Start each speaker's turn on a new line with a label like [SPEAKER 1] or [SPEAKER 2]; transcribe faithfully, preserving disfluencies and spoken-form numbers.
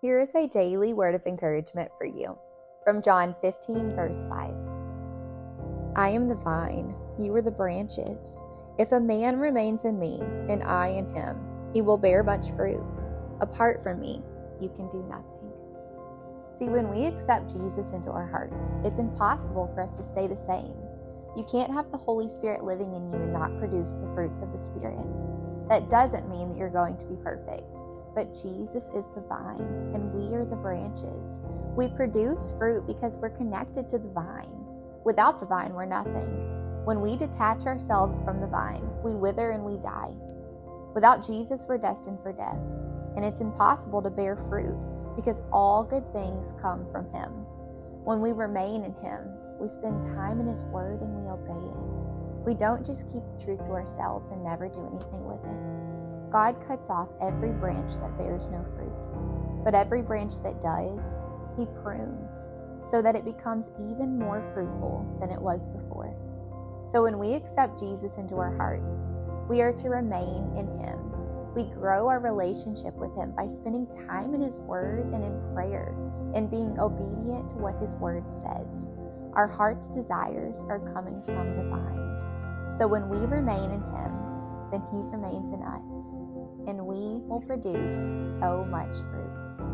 [SPEAKER 1] Here is a daily word of encouragement for you from John fifteen, verse five. I am the vine, you are the branches. If a man remains in me, and I in him, he will bear much fruit. Apart from me, you can do nothing. See, when we accept Jesus into our hearts, it's impossible for us to stay the same. You can't have the Holy Spirit living in you and not produce the fruits of the Spirit. That doesn't mean that you're going to be perfect, but Jesus is the vine, and we are the branches. We produce fruit because we're connected to the vine. Without the vine, we're nothing. When we detach ourselves from the vine, we wither and we die. Without Jesus, we're destined for death, and it's impossible to bear fruit because all good things come from Him. When we remain in Him, we spend time in His Word and we obey it. We don't just keep the truth to ourselves and never do anything with it. God cuts off every branch that bears no fruit, but every branch that does, He prunes so that it becomes even more fruitful than it was before. So when we accept Jesus into our hearts, we are to remain in Him. We grow our relationship with Him by spending time in His Word and in prayer and being obedient to what His Word says. Our heart's desires are coming from the vine. So when we remain in Him, then He remains in us, and we will produce so much fruit.